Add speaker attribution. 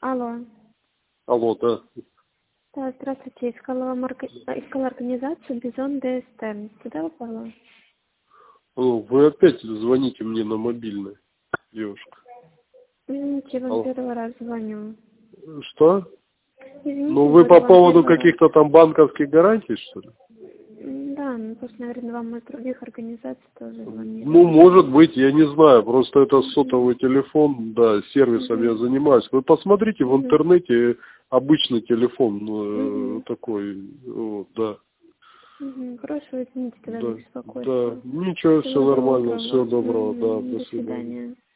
Speaker 1: Алло.
Speaker 2: Алло, да.
Speaker 1: Да, здравствуйте. Искала организацию Бизон ДСТ. Куда попала?
Speaker 2: Вы опять звоните мне на мобильный, девушка.
Speaker 1: Извините, я вам
Speaker 2: Алло.
Speaker 1: первый раз звоню.
Speaker 2: Что?
Speaker 1: Извините,
Speaker 2: Ну, вы
Speaker 1: говорю,
Speaker 2: по
Speaker 1: вам
Speaker 2: поводу
Speaker 1: первый раз.
Speaker 2: каких-то там банковских гарантий, что ли?
Speaker 1: Да, ну просто, наверное, вам из других организаций тоже звонили.
Speaker 2: Ну, может быть, я не знаю. Просто это сотовый телефон, да, сервисом я занимаюсь. Вы посмотрите в интернете обычный телефон такой, вот, да.
Speaker 1: Хорошо, извините, тогда за
Speaker 2: Да,
Speaker 1: беспокойство.
Speaker 2: да. Ничего, все
Speaker 1: Всего
Speaker 2: нормально,
Speaker 1: доброго.
Speaker 2: всего доброго, да, до
Speaker 1: До
Speaker 2: свидания.
Speaker 1: свидания.